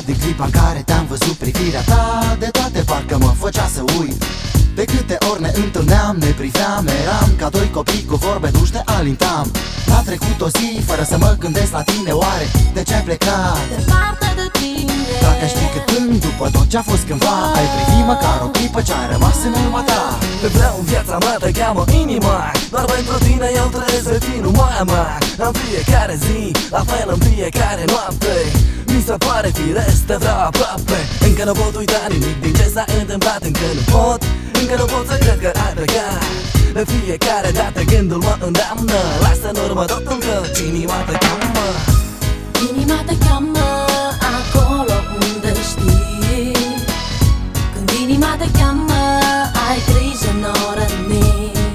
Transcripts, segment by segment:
din clipa în care te-am văzut, privirea ta de toate parcă mă făcea să uit. De câte ori ne întâlneam, ne priveam, eram ca doi copii cu vorbe duște alintam. A trecut o zi fără să mă gândesc la tine, oare de ce ai plecat? Departe de tine. Dacă știi cât plâng după tot ce-a fost cândva, ai privi măcar o clipă ce-a rămas în urma ta. Te vreau în viața mea, te cheamă inima, doar pentru tine eu trebuie să fii numai a mea. În fiecare zi, la fel în fiecare noapte, mi se pare firesc, te vreau aproape. Încă nu pot uita nimic din ce s-a întâmplat, încă nu pot să cred că ai plecat. De fiecare dată gândul mă îndeamnă, lasă în urmă totul că inima te cheamă. Inima te cheamă acolo unde știi. Când inima te cheamă, ai grijă, n-o răni.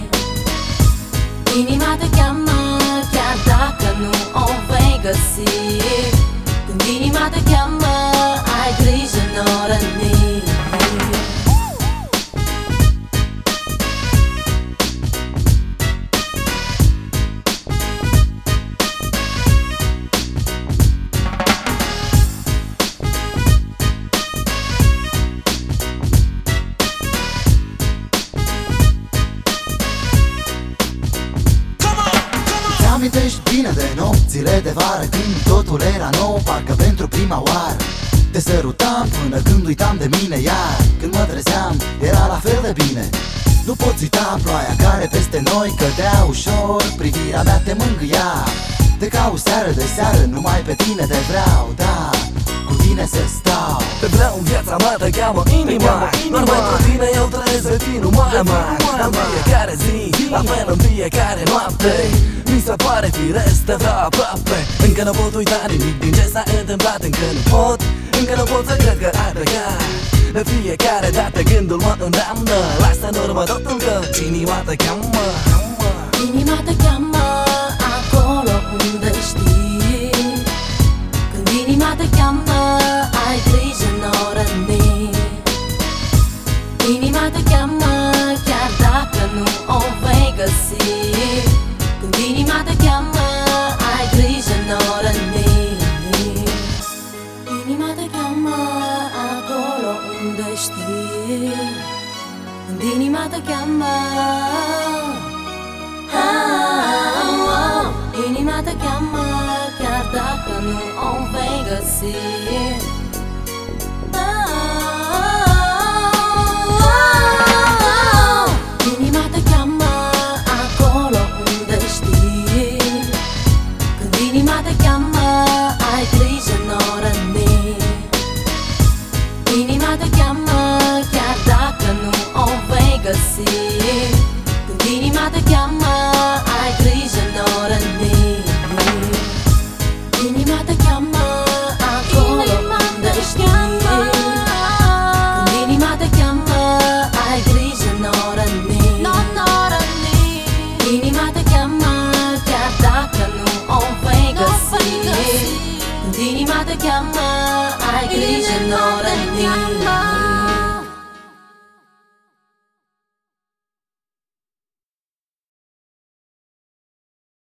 Inima te cheamă chiar dacă nu o vei găsi. Când inima te cheamă, ai grijă, n-o răni. Amintești bine de nopțile de vară, când totul era nou, parcă pentru prima oară. Te sărutam până când uitam de mine, iar când mă trezeam, era la fel de bine. Nu poți uita ploaia care peste noi cădea ușor, privirea mea te mângâia. Te caut seară de seară, numai pe tine te vreau, da, cu tine să stau. Te vreau în viața mea, te cheamă inima, doar pentru tine eu trebuie să fii numai a mea. În fiecare zi, la fel în fiecare noapte, mi se pare firesc, te vreau aproape. Încă nu pot uita nimic din ce s-a întâmplat, încă nu pot să cred că ai plecat. De fiecare dată gândul mă îndeamnă, lasă în urmă totul că inima te cheamă. Inima te cheamă acolo unde știi. Când inima te cheamă, ai grijă, n-o răni. Inima te cheamă chiar dacă nu o vei găsi. Când inima te cheamă, ai grijă, n-o răni. Inima te cheamă acolo unde știi. Când inima te cheamă, inima te cheamă chiar dacă nu o vei găsi. Inima te cheamă acolo unde știi. Când inima te cheamă, ai grijă, n-o răni. Inima te cheamă chiar dacă nu o vei găsi. Când inima te cheamă, ai grijă, n-o răni. Inima te cheamă acolo unde știi. Când inima te cheamă, ai grijă, n-o răni. Inima te cheamă chiar dacă nu o vei găsi. Când inima te cheamă, ai grijă, n-o